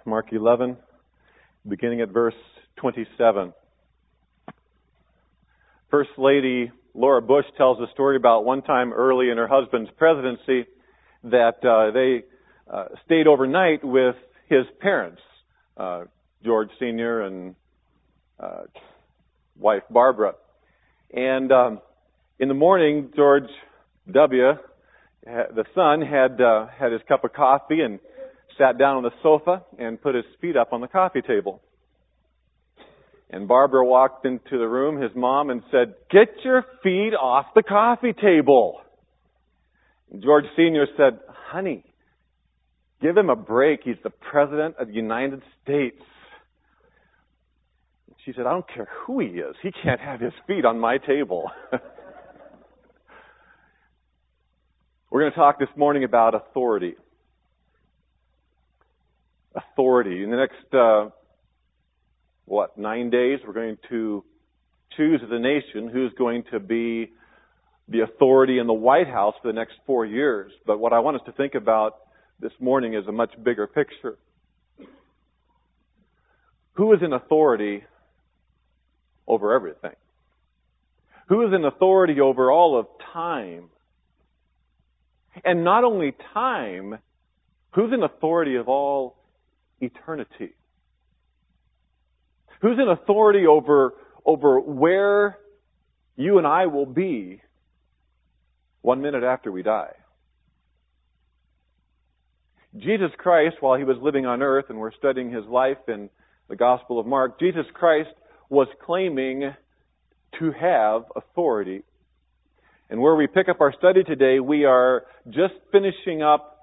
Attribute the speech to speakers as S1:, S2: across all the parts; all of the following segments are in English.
S1: Mark 11, beginning at verse 27. First Lady Laura Bush tells a story about one time early in her husband's presidency that they stayed overnight with his parents, George Sr. and wife Barbara. And in the morning, George W., the son, had his cup of coffee and sat down on the sofa and put his feet up on the coffee table. And Barbara walked into the room, his mom, and said, "Get your feet off the coffee table." And George Sr. said, "Honey, give him a break. He's the President of the United States." She said, "I don't care who he is. He can't have his feet on my table." We're going to talk this morning about authority. Authority. In the next, 9 days, we're going to choose as a nation who's going to be the authority in the White House for the next 4 years. But what I want us to think about this morning is a much bigger picture. Who is in authority over everything? Who is in authority over all of time? And not only time, who's in authority of all eternity? Who's in authority over where you and I will be 1 minute after we die? Jesus Christ, while He was living on earth, and we're studying His life in the Gospel of Mark, Jesus Christ was claiming to have authority. And where we pick up our study today, we are just finishing up.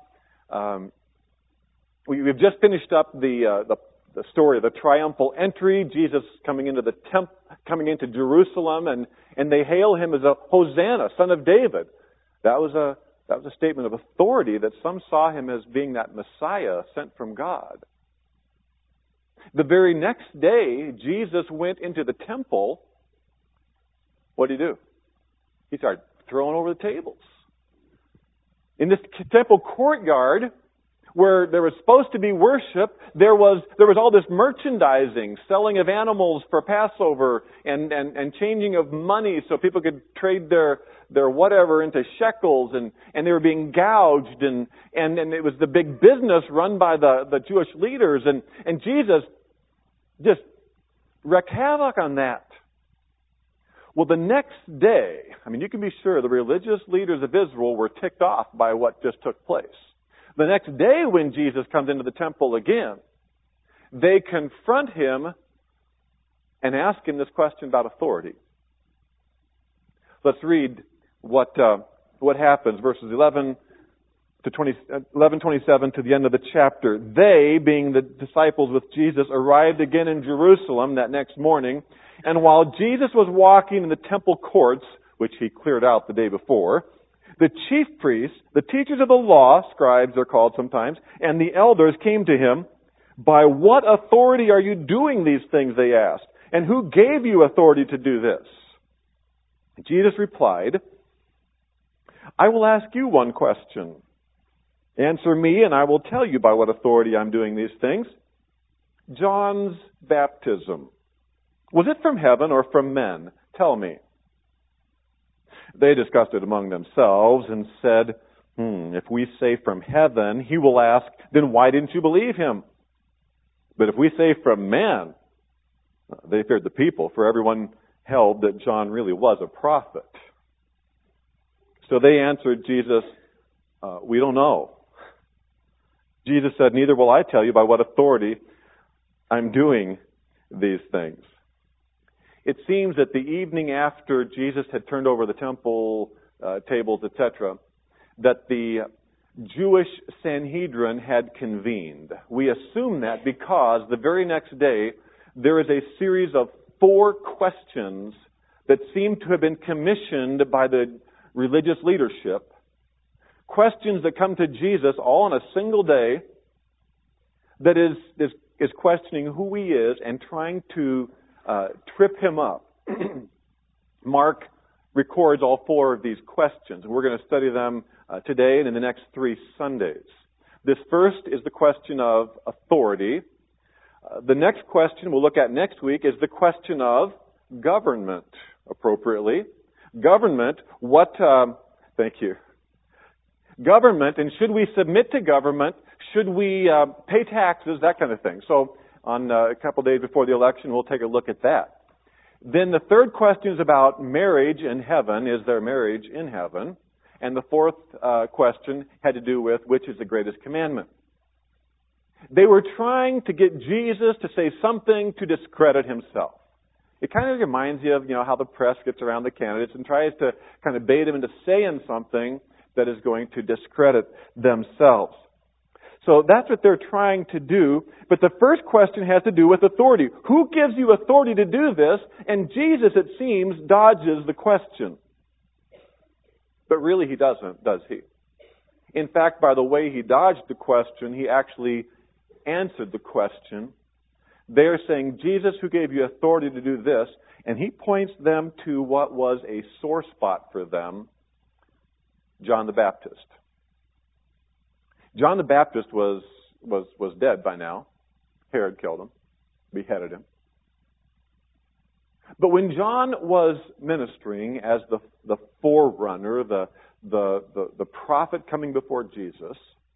S1: We've just finished up the story of the triumphal entry. Jesus coming into Jerusalem, and they hail Him as a Hosanna, Son of David. That was a statement of authority that some saw Him as being that Messiah sent from God. The very next day, Jesus went into the temple. What did He do? He started throwing over the tables. In this temple courtyard, where there was supposed to be worship, there was all this merchandising, selling of animals for Passover, and changing of money so people could trade their whatever into shekels, and they were being gouged, and it was the big business run by the Jewish leaders, and Jesus just wreaked havoc on that. Well, the next day, you can be sure the religious leaders of Israel were ticked off by what just took place. The next day when Jesus comes into the temple again, they confront Him and ask Him this question about authority. Let's read what happens, verses 11 to 11:27 to the end of the chapter. They, being the disciples with Jesus, arrived again in Jerusalem that next morning, and while Jesus was walking in the temple courts, which He cleared out the day before, the chief priests, the teachers of the law, scribes they're called sometimes, and the elders came to Him. "By what authority are you doing these things?" they asked. "And who gave you authority to do this?" Jesus replied, "I will ask you one question. Answer me, and I will tell you by what authority I'm doing these things. John's baptism, was it from heaven or from men? Tell me." They discussed it among themselves and said, "If we say from heaven," he will ask, "then why didn't you believe him? But if we say from man," they feared the people, for everyone held that John really was a prophet. So they answered Jesus, "We don't know." Jesus said, "Neither will I tell you by what authority I'm doing these things." It seems that the evening after Jesus had turned over the temple tables, etc., that the Jewish Sanhedrin had convened. We assume that because the very next day there is a series of 4 questions that seem to have been commissioned by the religious leadership. Questions that come to Jesus all on a single day, that is questioning who He is and trying to trip Him up. Mark records all 4 of these questions. We're going to study them today and in the next 3 Sundays. This first is the question of authority. The next question we'll look at next week is the question of government, appropriately. Government, thank you. Government, and should we submit to government? Should we pay taxes? That kind of thing. So on a couple days before the election, we'll take a look at that. Then the third question is about marriage in heaven. Is there marriage in heaven? And the fourth question had to do with which is the greatest commandment. They were trying to get Jesus to say something to discredit himself. It kind of reminds you of, how the press gets around the candidates and tries to kind of bait them into saying something that is going to discredit themselves. So that's what they're trying to do. But the first question has to do with authority. Who gives you authority to do this? And Jesus, it seems, dodges the question. But really he doesn't, does he? In fact, by the way he dodged the question, he actually answered the question. They're saying, Jesus, who gave you authority to do this? And he points them to what was a sore spot for them, John the Baptist. John the Baptist was dead by now. Herod killed him, beheaded him. But when John was ministering as the forerunner, the prophet coming before Jesus,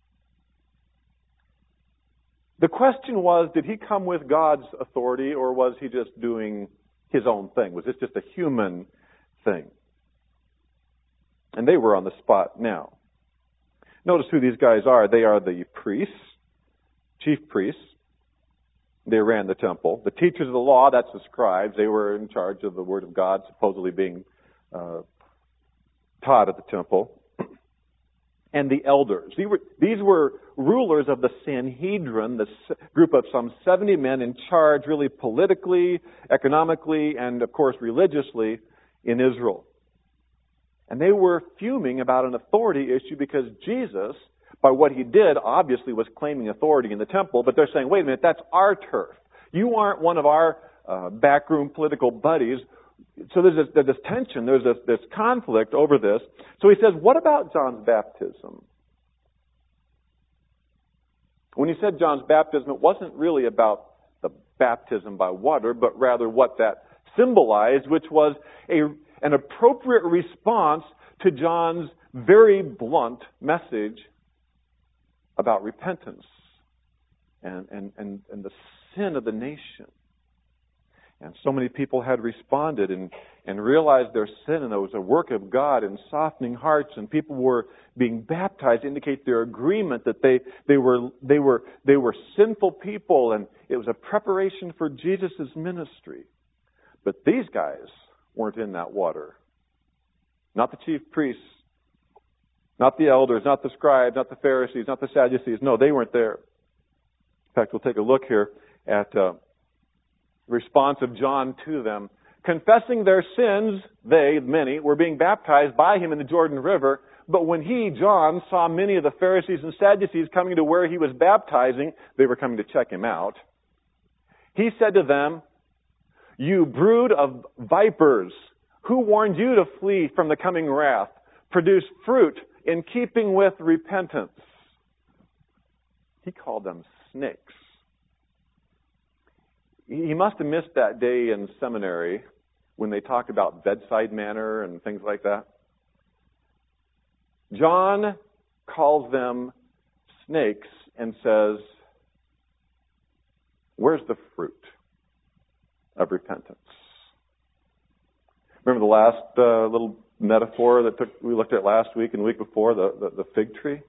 S1: the question was, did he come with God's authority, or was he just doing his own thing? Was this just a human thing? And they were on the spot now. Notice who these guys are. They are the priests, chief priests. They ran the temple. The teachers of the law, that's the scribes. They were in charge of the Word of God, supposedly being taught at the temple. And the elders. These were rulers of the Sanhedrin, the group of some 70 men in charge, really politically, economically, and of course religiously in Israel. And they were fuming about an authority issue because Jesus, by what he did, obviously was claiming authority in the temple, but they're saying, wait a minute, that's our turf. You aren't one of our backroom political buddies. So there's this tension, there's this conflict over this. So he says, what about John's baptism? When he said John's baptism, it wasn't really about the baptism by water, but rather what that symbolized, which was an appropriate response to John's very blunt message about repentance and the sin of the nation. And so many people had responded and realized their sin, and there was a work of God in softening hearts, and people were being baptized to indicate their agreement that they were sinful people, and it was a preparation for Jesus' ministry. But these guys weren't in that water. Not the chief priests, not the elders, not the scribes, not the Pharisees, not the Sadducees. No, they weren't there. In fact, we'll take a look here at response of John to them. Confessing their sins, they, many, were being baptized by him in the Jordan River. But when he, John, saw many of the Pharisees and Sadducees coming to where he was baptizing, they were coming to check him out. He said to them, "You brood of vipers, who warned you to flee from the coming wrath? Produce fruit in keeping with repentance." He called them snakes. He must have missed that day in seminary when they talked about bedside manner and things like that. John calls them snakes and says, where's the fruit of repentance? Remember the last little metaphor that we looked at last week and the week before, the fig tree?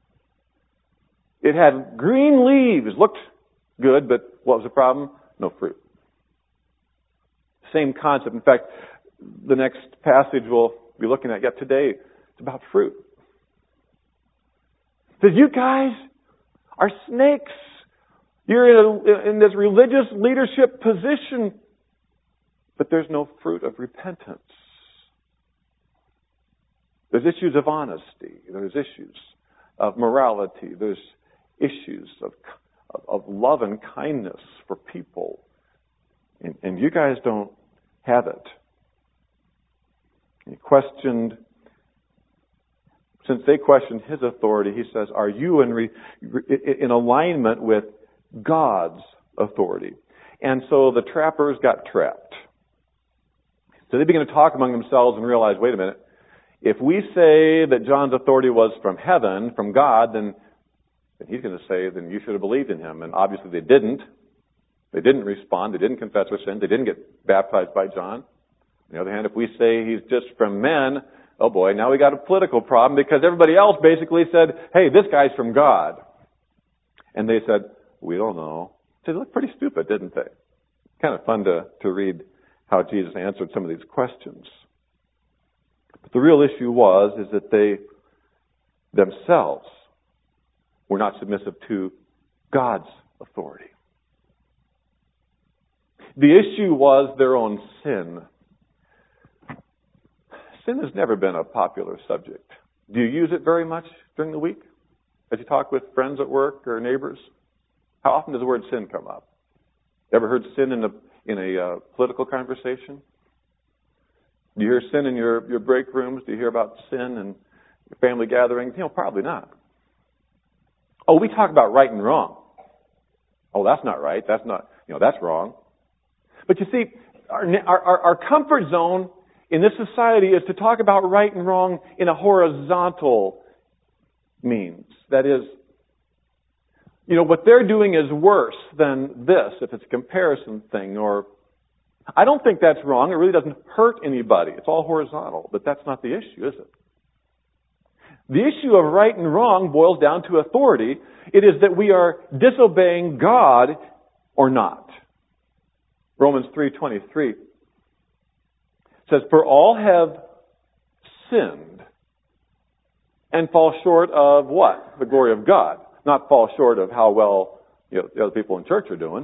S1: It had green leaves, looked good, but what was the problem? No fruit. Same concept. In fact, the next passage we'll be looking at yet today, it's about fruit. It says, you guys are snakes. You're in this religious leadership position, but there's no fruit of repentance. There's issues of honesty. There's issues of morality. There's issues of love and kindness for people. And you guys don't have it. He questioned since they questioned his authority, he says, are you in alignment with God's authority? And so the trappers got trapped. So they began to talk among themselves and realize, wait a minute, if we say that John's authority was from heaven, from God, then he's going to say, then you should have believed in him. And obviously they didn't. They didn't respond. They didn't confess their sin. They didn't get baptized by John. On the other hand, if we say he's just from men, oh boy, now we got a political problem because everybody else basically said, hey, this guy's from God. And they said, we don't know. So they looked pretty stupid, didn't they? Kind of fun to read how Jesus answered some of these questions. But the real issue is that they themselves were not submissive to God's authority. The issue was their own sin. Sin has never been a popular subject. Do you use it very much during the week as you talk with friends at work or neighbors? How often does the word sin come up? Ever heard sin in a political conversation? Do you hear sin in your break rooms? Do you hear about sin in your family gatherings? Probably not. Oh, we talk about right and wrong. Oh, that's not right. That's not, that's wrong. But you see, our comfort zone in this society is to talk about right and wrong in a horizontal means. That is, what they're doing is worse than this, if it's a comparison thing, or I don't think that's wrong. It really doesn't hurt anybody. It's all horizontal, but that's not the issue, is it? The issue of right and wrong boils down to authority. It is that we are disobeying God or not. Romans 3:23 says, for all have sinned and fall short of what? The glory of God. Not fall short of how well the other people in church are doing.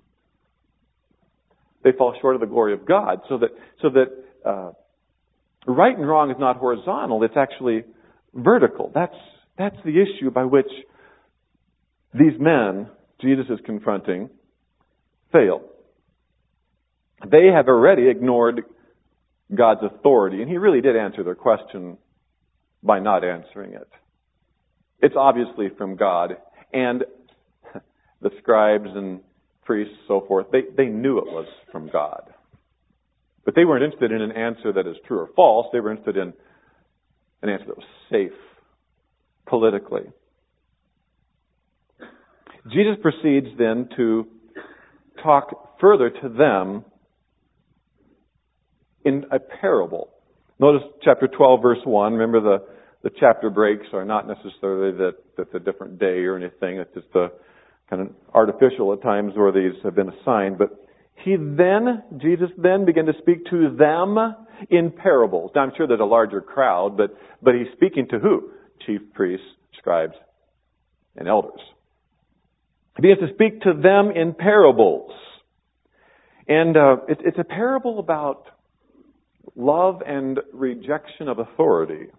S1: They fall short of the glory of God. So that right and wrong is not horizontal. It's actually vertical. That's the issue by which these men Jesus is confronting fail. They have already ignored God's authority, and he really did answer their question by not answering it. It's obviously from God, and the scribes and priests, so forth, they knew it was from God. But they weren't interested in an answer that is true or false. They were interested in an answer that was safe politically. Jesus proceeds then to talk further to them in a parable. Notice chapter 12, verse 1. Remember the chapter breaks are not necessarily that it's a different day or anything. It's just a kind of artificial at times where these have been assigned. But Jesus then began to speak to them in parables. Now I'm sure there's a larger crowd, but he's speaking to who? Chief priests, scribes, and elders. He begins to speak to them in parables. And it's a parable about love and rejection of authority.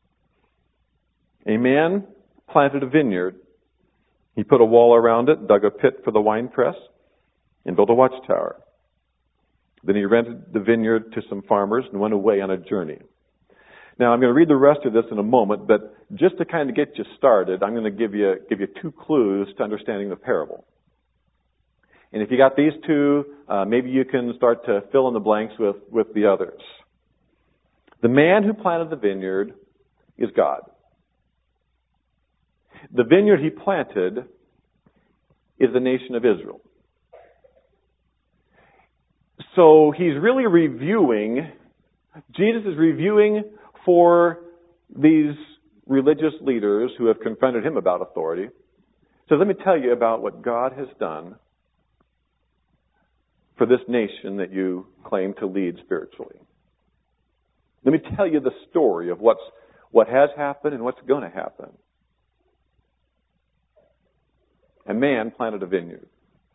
S1: A man planted a vineyard. He put a wall around it, dug a pit for the winepress, and built a watchtower. Then he rented the vineyard to some farmers and went away on a journey. Now, I'm going to read the rest of this in a moment, but just to kind of get you started, I'm going to give you 2 clues to understanding the parable. And if you got these 2, maybe you can start to fill in the blanks with the others. The man who planted the vineyard is God. The vineyard he planted is the nation of Israel. So he's really Jesus is reviewing for these religious leaders who have confronted him about authority. So let me tell you about what God has done for this nation that you claim to lead spiritually. Let me tell you the story of what has happened and what's going to happen. A man planted a vineyard.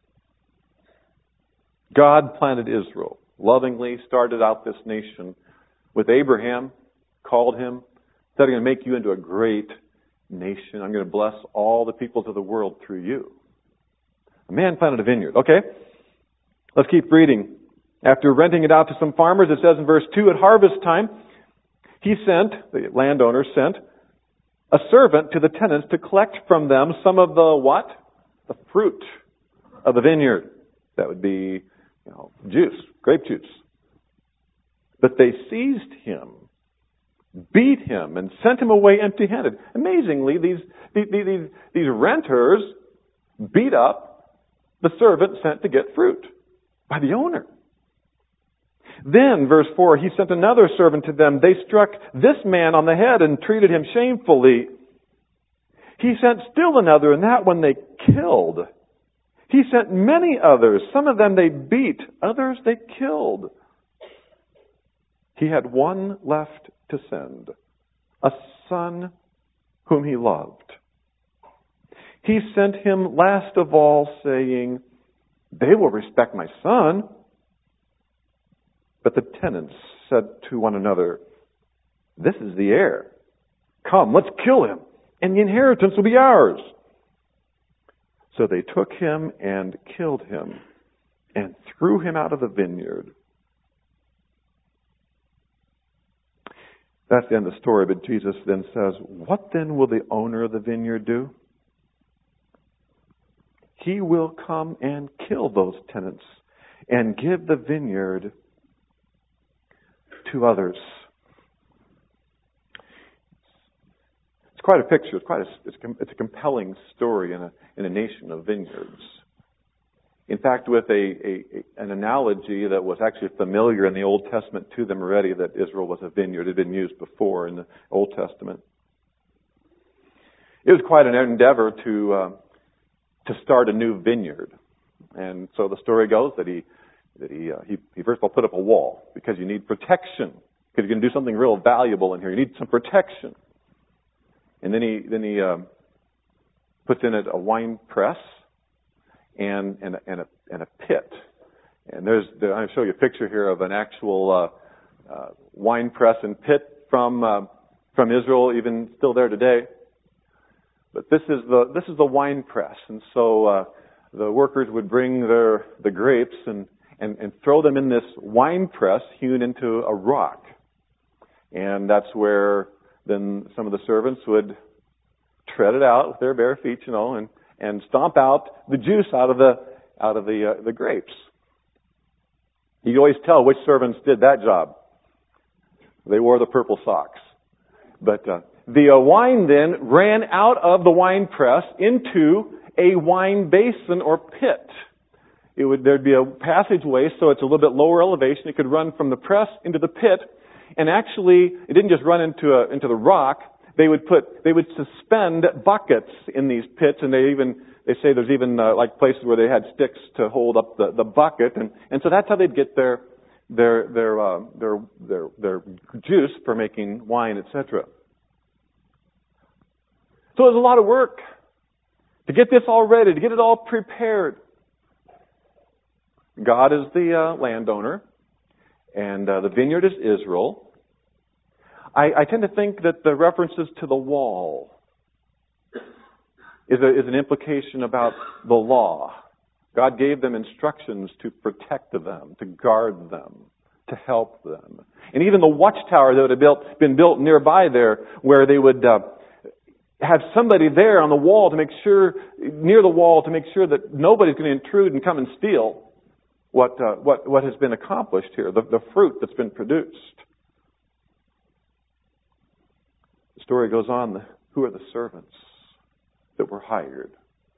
S1: God planted Israel, lovingly started out this nation with Abraham, called him, said, I'm going to make you into a great nation. I'm going to bless all the peoples of the world through you. A man planted a vineyard. Okay, let's keep reading. After renting it out to some farmers, it says in verse 2, at harvest time, the landowner sent a servant to the tenants to collect from them some of the what? The fruit of the vineyard. That would be, juice, grape juice. But they seized him, beat him, and sent him away empty-handed. Amazingly, these renters beat up the servant sent to get fruit by the owner. Then, verse 4, he sent another servant to them. They struck this man on the head and treated him shamefully. He sent still another, and that one they killed. He sent many others. Some of them they beat, others they killed. He had one left to send, a son whom he loved. He sent him last of all, saying, "They will respect my son." But the tenants said to one another, "This is the heir. Come, let's kill him, and the inheritance will be ours." So they took him and killed him and threw him out of the vineyard. That's the end of the story, but Jesus then says, "What then will the owner of the vineyard do? He will come and kill those tenants and give the vineyard to others." It's quite a picture. It's a compelling story in a nation of vineyards. In fact, with an analogy that was actually familiar in the Old Testament to them already, that Israel was a vineyard. It had been used before in the Old Testament. It was quite an endeavor to start a new vineyard. And so the story goes that he first of all put up a wall because you need protection. Because you're going to do something real valuable in here. You need some protection. And then he puts in it a wine press and a pit. And I'll show you a picture here of an actual wine press and pit from Israel, even still there today. But this is the wine press, and so the workers would bring the grapes and throw them in this wine press hewn into a rock, and that's where then some of the servants would tread it out with their bare feet, and stomp out the juice out of the grapes. You could always tell which servants did that job. They wore the purple socks, but. The wine then ran out of the wine press into a wine basin or pit. There'd be a passageway, so it's a little bit lower elevation. It could run from the press into the pit, and actually, it didn't just run into the rock. They would suspend buckets in these pits, and they say there's even like places where they had sticks to hold up the bucket, and so that's how they'd get their juice for making wine, etc. So it was a lot of work to get this all ready, to get it all prepared. God is the landowner, and the vineyard is Israel. I tend to think that the references to the wall is an implication about the law. God gave them instructions to protect them, to guard them, to help them. And even the watchtower that had been built nearby there, where they would have somebody there on the wall near the wall to make sure that nobody's going to intrude and come and steal what has been accomplished here, the fruit that's been produced. The story goes on. Who are the servants that were hired?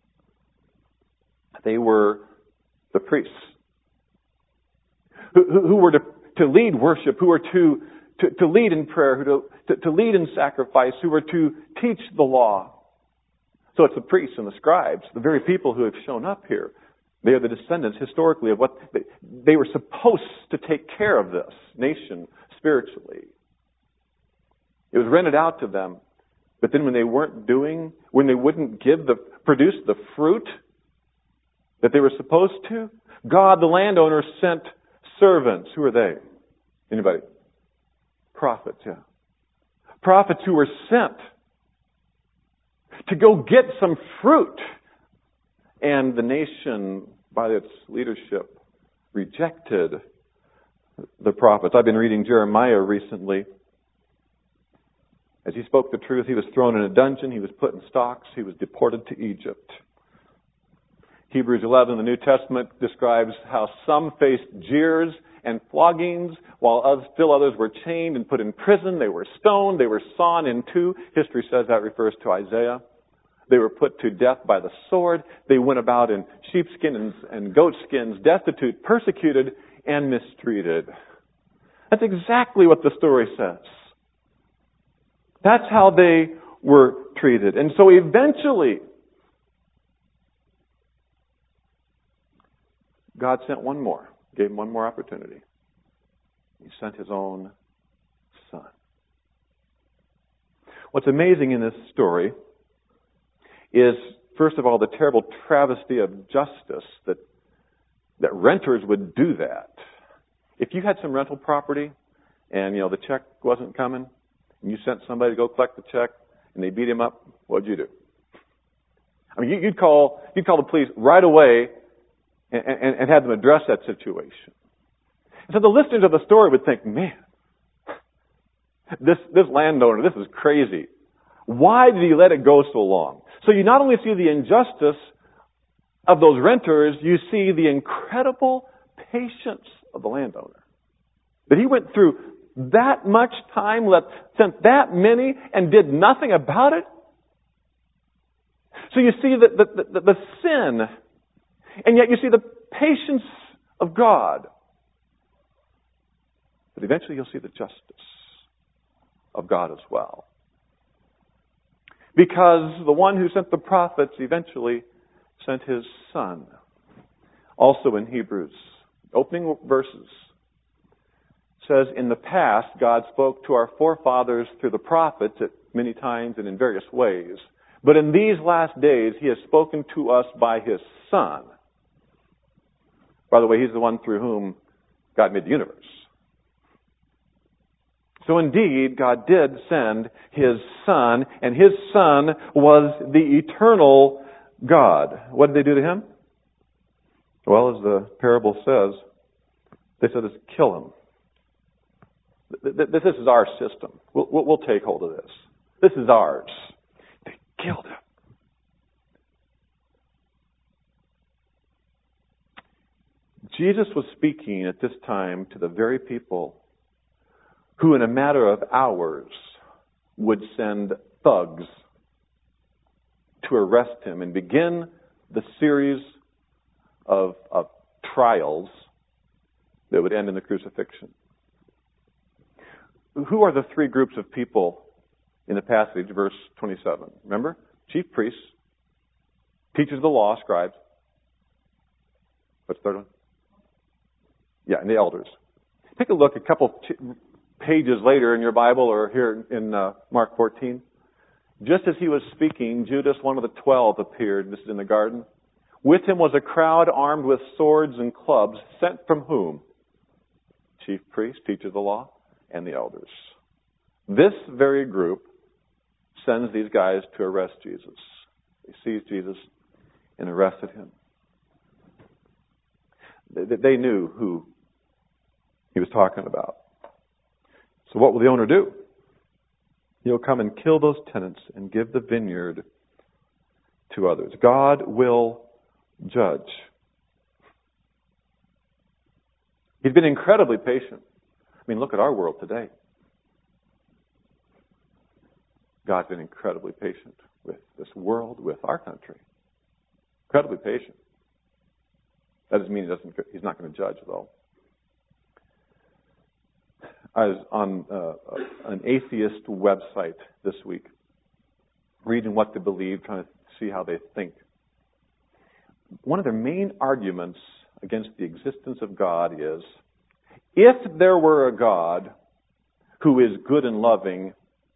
S1: They were the priests who were to lead worship, who were to lead in prayer, to lead in sacrifice, who were to teach the law. So it's the priests and the scribes, the very people who have shown up here. They are the descendants historically of what they were supposed to take care of this nation spiritually. It was rented out to them, but then when they wouldn't produce the fruit that they were supposed to, God, the landowner, sent servants. Who are they? Anybody? Prophets, yeah. Prophets who were sent to go get some fruit. And the nation, by its leadership, rejected the prophets. I've been reading Jeremiah recently. As he spoke the truth, he was thrown in a dungeon, he was put in stocks, he was deported to Egypt. Hebrews 11 in the New Testament describes how some faced jeers and floggings, while still others were chained and put in prison. They were stoned, they were sawn in two. History says that refers to Isaiah. They were put to death by the sword. They went about in sheepskin and goatskins, destitute, persecuted, and mistreated. That's exactly what the story says. That's how they were treated. And so eventually, God sent one more, gave him one more opportunity. He sent his own Son. What's amazing in this story is, first of all, the terrible travesty of justice that renters would do that. If you had some rental property and, the check wasn't coming, and you sent somebody to go collect the check, and they beat him up, what'd you do? I mean, you'd call the police right away and have them address that situation. So the listeners of the story would think, man, this landowner, this is crazy. Why did he let it go so long? So you not only see the injustice of those renters, you see the incredible patience of the landowner. That he went through that much time, sent that many, and did nothing about it. So you see the sin, and yet you see the patience of God. But eventually you'll see the justice of God as well. Because the one who sent the prophets eventually sent his Son. Also in Hebrews, opening verses, says, in the past, God spoke to our forefathers through the prophets at many times and in various ways. But in these last days, he has spoken to us by his Son. By the way, he's the one through whom God made the universe. So indeed, God did send his Son, and his Son was the eternal God. What did they do to him? Well, as the parable says, they said, let's kill him. This is our system. We'll take hold of this. This is ours. They killed him. Jesus was speaking at this time to the very people who in a matter of hours would send thugs to arrest him and begin the series of trials that would end in the crucifixion. Who are the three groups of people in the passage, verse 27? Remember? Chief priests, teachers of the law, scribes. What's the third one? Yeah, and the elders. Take a look a couple pages later in your Bible or here in Mark 14. Just as he was speaking, Judas, one of the 12, appeared. This is in the garden. With him was a crowd armed with swords and clubs, sent from whom? Chief priests, teachers of the law, and the elders. This very group sends these guys to arrest Jesus. They seized Jesus and arrested him. They knew who he was talking about. So what will the owner do? He'll come and kill those tenants and give the vineyard to others. God will judge. He's been incredibly patient. I mean, look at our world today. God's been incredibly patient with this world, with our country. Incredibly patient. That doesn't mean he's not going to judge, though. I was on an atheist website this week, reading what they believe, trying to see how they think. One of their main arguments against the existence of God is, if there were a God who is good and loving,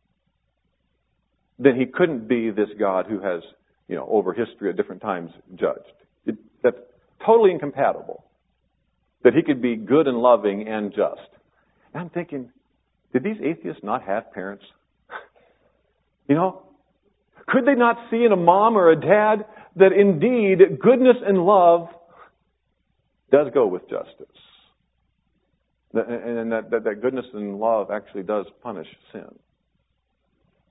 S1: then he couldn't be this God who has, over history at different times judged. That's totally incompatible. That he could be good and loving and just. And I'm thinking, did these atheists not have parents? Could they not see in a mom or a dad that indeed goodness and love does go with justice? And that goodness and love actually does punish sin.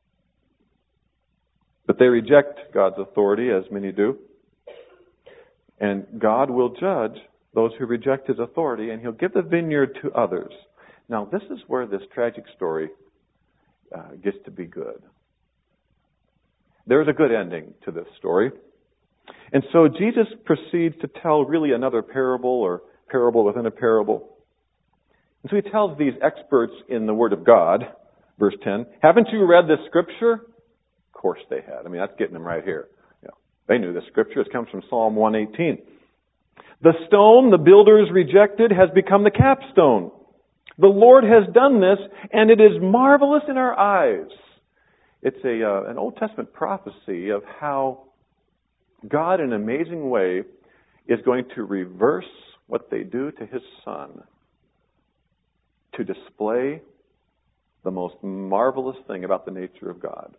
S1: But they reject God's authority, as many do. And God will judge those who reject His authority, and He'll give the vineyard to others. Now, this is where this tragic story gets to be good. There's a good ending to this story. And so Jesus proceeds to tell really another parable, or parable within a parable. And so He tells these experts in the Word of God, verse 10, haven't you read this scripture? Of course they had. I mean, that's getting them right here. You know, they knew this scripture. It comes from Psalm 118. The stone the builders rejected has become the capstone. The Lord has done this, and it is marvelous in our eyes. It's an Old Testament prophecy of how God, in an amazing way, is going to reverse what they do to His Son to display the most marvelous thing about the nature of God.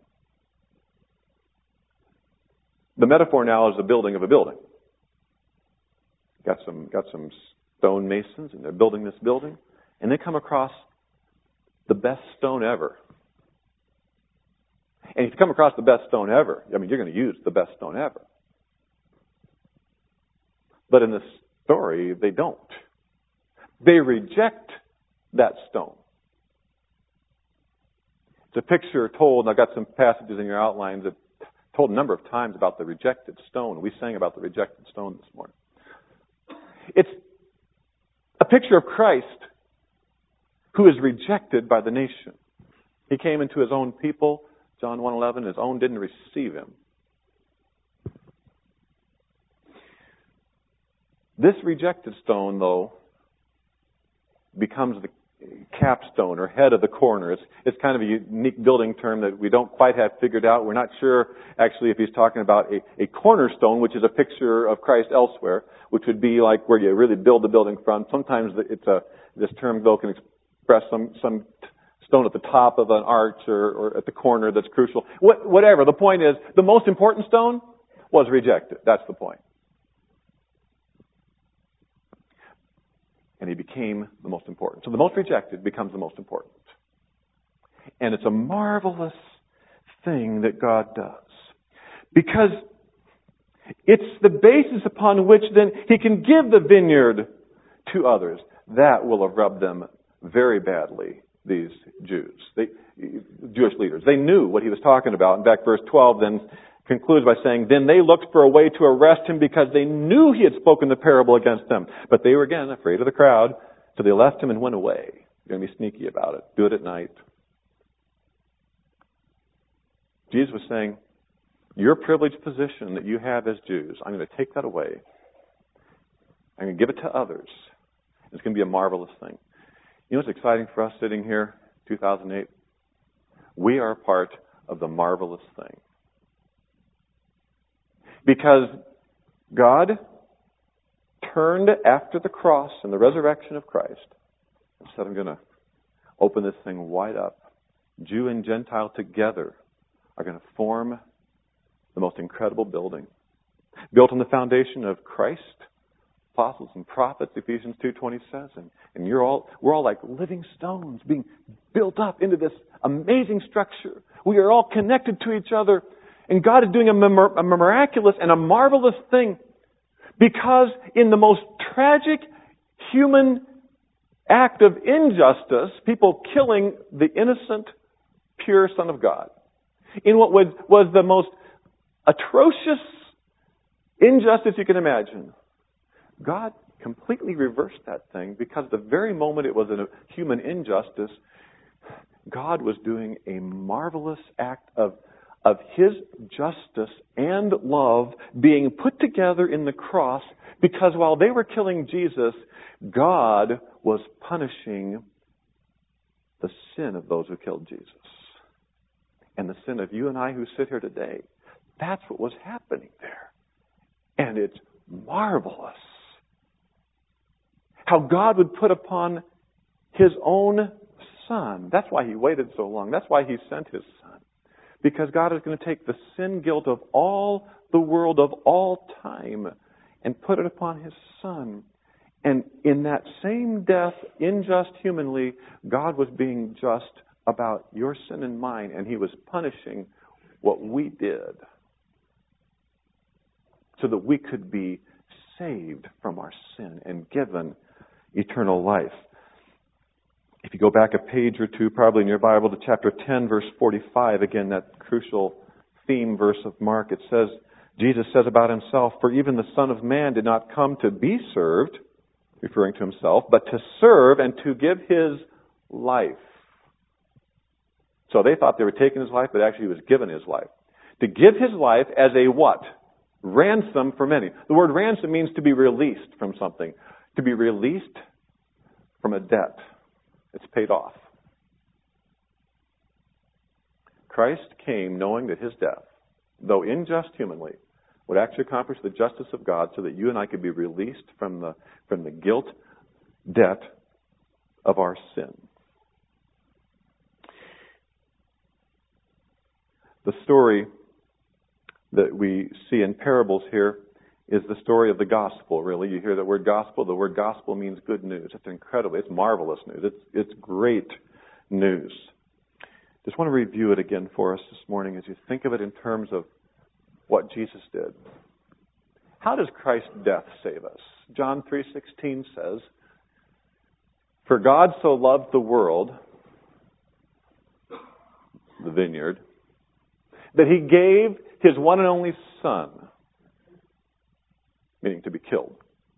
S1: The metaphor now is the building of a building. Got some stone masons, and they're building this building, and they come across the best stone ever. And if you come across the best stone ever, I mean, you're going to use the best stone ever. But in this story, they don't. They reject that stone. It's a picture told, and I've got some passages in your outlines that told a number of times about the rejected stone. We sang about the rejected stone this morning. It's a picture of Christ who is rejected by the nation. He came into His own people, John 1:11, His own didn't receive Him. This rejected stone, though, becomes the capstone or head of the corner. It's kind of a unique building term that we don't quite have figured out. We're not sure actually if he's talking about a cornerstone, which is a picture of Christ elsewhere, which would be like where you really build the building from. Sometimes this term, though, can express some stone at the top of an arch or at the corner that's crucial. Whatever. The point is, the most important stone was rejected. That's the point. And He became the most important. So the most rejected becomes the most important. And it's a marvelous thing that God does. Because it's the basis upon which then He can give the vineyard to others. That will have rubbed them very badly, these Jews, Jewish leaders. They knew what He was talking about. In fact, verse 12 then concludes by saying, then they looked for a way to arrest Him because they knew He had spoken the parable against them. But they were, again, afraid of the crowd, so they left Him and went away. You're going to be sneaky about it. Do it at night. Jesus was saying, your privileged position that you have as Jews, I'm going to take that away. I'm going to give it to others. It's going to be a marvelous thing. You know what's exciting for us sitting here, 2008? We are part of the marvelous thing. Because God turned after the cross and the resurrection of Christ and said, I'm going to open this thing wide up. Jew and Gentile together are going to form the most incredible building. Built on the foundation of Christ, apostles and prophets, Ephesians 2:20 says. And we're all like living stones being built up into this amazing structure. We are all connected to each other. And God is doing a miraculous and a marvelous thing because in the most tragic human act of injustice, people killing the innocent, pure Son of God, in what was the most atrocious injustice you can imagine, God completely reversed that thing because the very moment it was a human injustice, God was doing a marvelous act of His justice and love being put together in the cross, because while they were killing Jesus, God was punishing the sin of those who killed Jesus. And the sin of you and I who sit here today. That's what was happening there. And it's marvelous how God would put upon His own Son. That's why He waited so long. That's why He sent His Son. Because God is going to take the sin guilt of all the world of all time and put it upon His Son. And in that same death, unjust humanly, God was being just about your sin and mine, and He was punishing what we did so that we could be saved from our sin and given eternal life. If you go back a page or two, probably in your Bible, to chapter 10, verse 45, again, that crucial theme verse of Mark, it says, Jesus says about himself, "For even the Son of Man did not come to be served," referring to himself, "but to serve and to give his life." So they thought they were taking his life, but actually he was given his life. To give his life as a what? Ransom for many. The word ransom means to be released from something. To be released from a debt. It's paid off. Christ came knowing that his death, though unjust humanly, would actually accomplish the justice of God so that you and I could be released from the guilt, debt of our sin. The story that we see in parables here is the story of the gospel, really. You hear the word gospel. The word gospel means good news. It's incredible. It's marvelous news. It's great news. Just want to review it again for us this morning as you think of it in terms of what Jesus did. How does Christ's death save us? John 3:16 says, "For God so loved the world," the vineyard, "that he gave his one and only Son," meaning to be killed,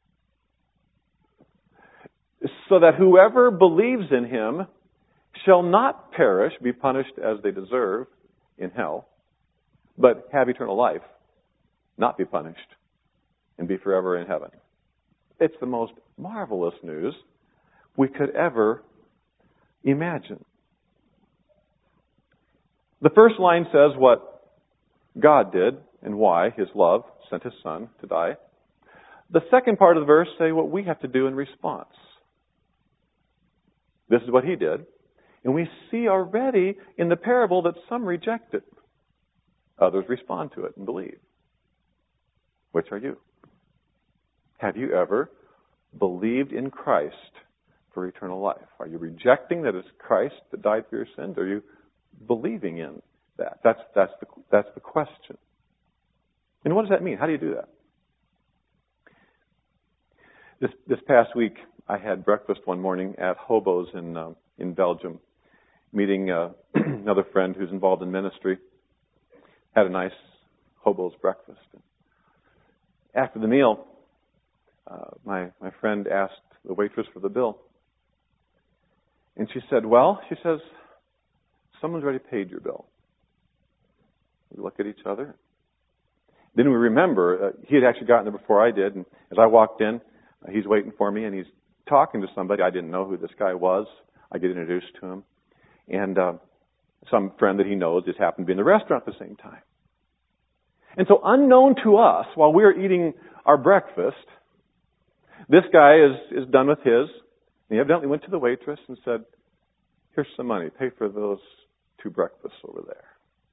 S1: "so that whoever believes in him shall not perish, be punished as they deserve in hell, but have eternal life, not be punished, and be forever in heaven." It's the most marvelous news we could ever imagine. The first line says what God did and why his love sent his Son to die. The second part of the verse say what we have to do in response. This is what he did. And we see already in the parable that some reject it. Others respond to it and believe. Which are you? Have you ever believed in Christ for eternal life? Are you rejecting that it's Christ that died for your sins? Or are you believing in that? That's the question. And what does that mean? How do you do that? This past week, I had breakfast one morning at Hobo's in Belgium, meeting another friend who's involved in ministry. Had a nice Hobo's breakfast. After the meal, my friend asked the waitress for the bill. And she said, "Someone's already paid your bill." We look at each other. Then we remember, he had actually gotten there before I did. And as I walked in, he's waiting for me and he's talking to somebody. I didn't know who this guy was. I get introduced to him. And some friend that he knows just happened to be in the restaurant at the same time. And so unknown to us, while we were eating our breakfast, this guy is done with his. And he evidently went to the waitress and said, "Here's some money. Pay for those 2 breakfasts over there."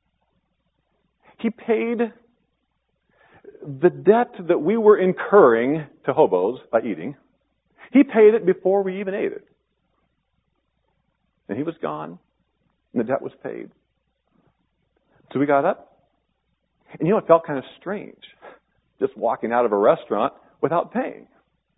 S1: He paid the debt that we were incurring to Hobo's by eating. He paid it before we even ate it. And he was gone, and the debt was paid. So we got up. And it felt kind of strange, just walking out of a restaurant without paying.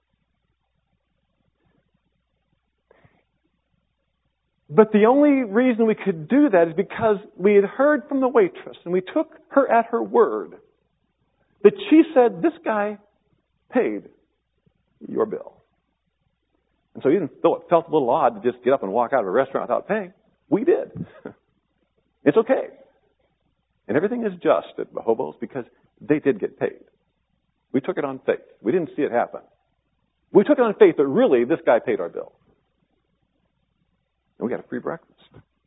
S1: But the only reason we could do that is because we had heard from the waitress, and we took her at her word, that she said, "This guy paid your bill." And so even though it felt a little odd to just get up and walk out of a restaurant without paying, we did. It's okay. And everything is just at Hobo's because they did get paid. We took it on faith. We didn't see it happen. We took it on faith that really this guy paid our bill. And we got a free breakfast.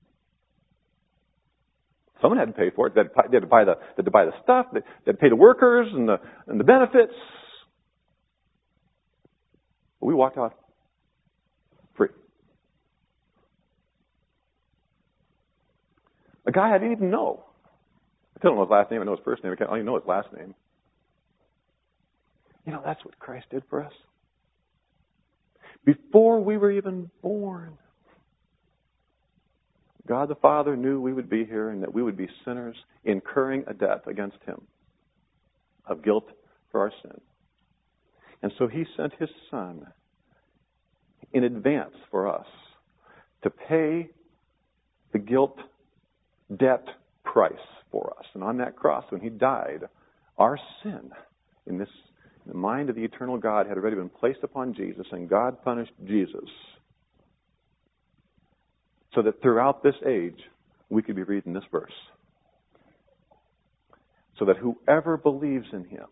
S1: Someone had to pay for it. They had to buy the stuff. They had to pay the workers and the benefits. But we walked out free. A guy I didn't even know. I don't know his last name. I know his first name. I don't even know his last name. That's what Christ did for us. Before we were even born, God the Father knew we would be here and that we would be sinners incurring a debt against Him of guilt for our sin. And so He sent His Son in advance for us to pay the guilt debt price for us. And on that cross, when He died, our sin in the mind of the eternal God had already been placed upon Jesus, and God punished Jesus so that throughout this age we could be reading this verse. So that whoever believes in Him,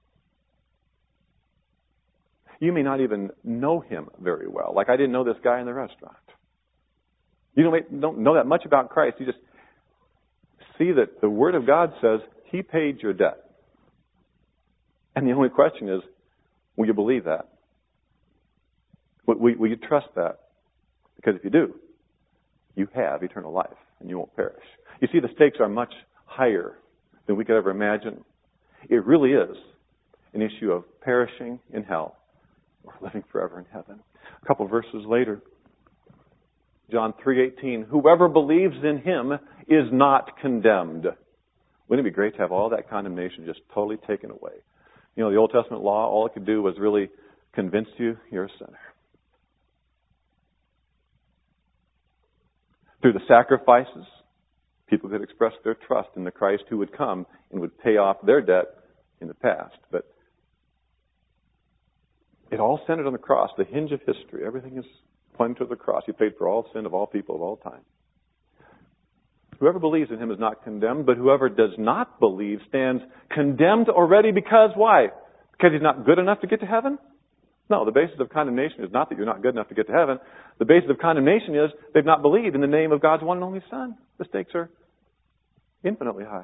S1: you may not even know Him very well. Like I didn't know this guy in the restaurant. You don't know that much about Christ. You just see that the Word of God says He paid your debt. And the only question is, will you believe that? Will you trust that? Because if you do, you have eternal life and you won't perish. You see, the stakes are much higher than we could ever imagine. It really is an issue of perishing in hell or living forever in heaven. A couple verses later, John 3:18, whoever believes in Him is not condemned. Wouldn't it be great to have all that condemnation just totally taken away? You know, the Old Testament law, all it could do was really convince you you're a sinner. Through the sacrifices, people could express their trust in the Christ who would come and would pay off their debt in the past. But it all centered on the cross, the hinge of history. Everything is pointing to the cross. He paid for all sin of all people of all time. Whoever believes in Him is not condemned, but whoever does not believe stands condemned already because why? Because he's not good enough to get to heaven? No, the basis of condemnation is not that you're not good enough to get to heaven. The basis of condemnation is they've not believed in the name of God's one and only Son. The stakes are infinitely high.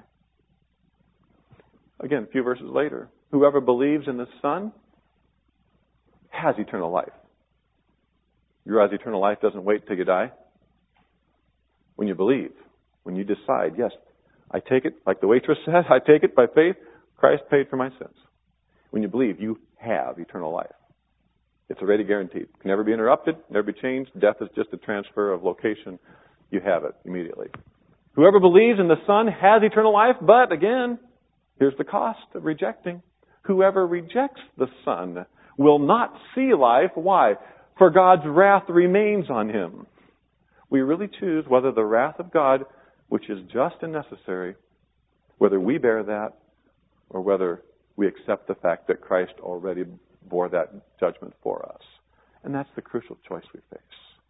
S1: Again, a few verses later, whoever believes in the Son has eternal life. You realize eternal life doesn't wait till you die? When you believe, when you decide, yes, I take it, like the waitress said, I take it by faith, Christ paid for my sins. When you believe, you have eternal life. It's already guaranteed. It can never be interrupted, never be changed. Death is just a transfer of location. You have it immediately. Whoever believes in the Son has eternal life, but again, here's the cost of rejecting. Whoever rejects the Son will not see life. Why? For God's wrath remains on him. We really choose whether the wrath of God, which is just and necessary, whether we bear that or whether we accept the fact that Christ already bore that judgment for us. And that's the crucial choice we face.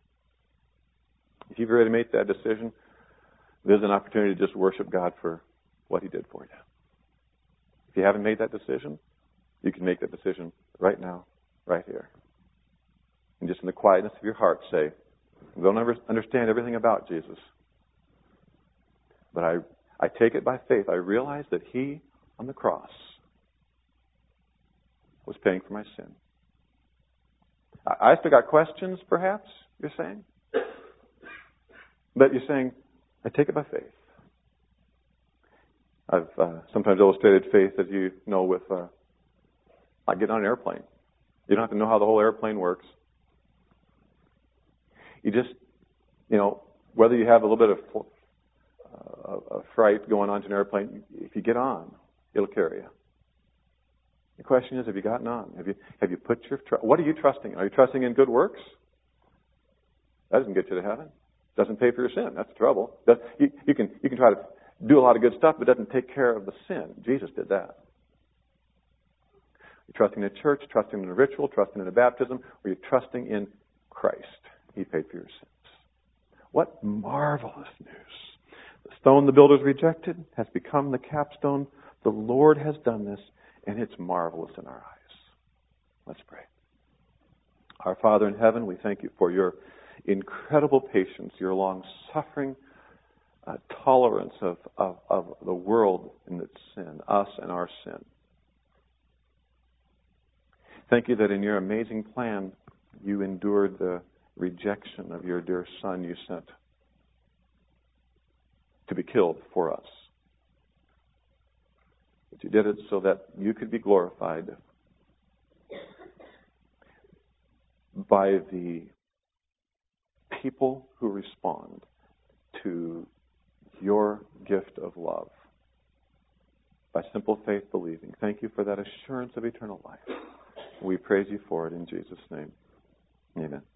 S1: If you've already made that decision, there's an opportunity to just worship God for what He did for you. If you haven't made that decision, you can make that decision right now, right here. And just in the quietness of your heart say, I don't understand everything about Jesus, but I take it by faith. I realize that He, on the cross, was paying for my sin. I still got questions, perhaps, you're saying? But you're saying, I take it by faith. I've sometimes illustrated faith, as you know, with like getting on an airplane. You don't have to know how the whole airplane works. You just, whether you have a little bit of fright going on to an airplane, if you get on, it'll carry you. The question is, have you gotten on? Have you put your trust? What are you trusting in? Are you trusting in good works? That doesn't get you to heaven. Doesn't pay for your sin. That's the trouble. You can try to do a lot of good stuff, but it doesn't take care of the sin. Jesus did that. You're trusting in a church, trusting in a ritual, trusting in a baptism, or you're trusting in Christ. He paid for your sins. What marvelous news. The stone the builders rejected has become the capstone. The Lord has done this, and it's marvelous in our eyes. Let's pray. Our Father in heaven, we thank you for your incredible patience, your long-suffering tolerance of the world and its sin, us and our sin. Thank you that in your amazing plan, you endured the rejection of your dear Son you sent to be killed for us. But you did it so that you could be glorified by the people who respond to your gift of love by simple faith believing. Thank you for that assurance of eternal life. We praise you for it in Jesus' name. Amen.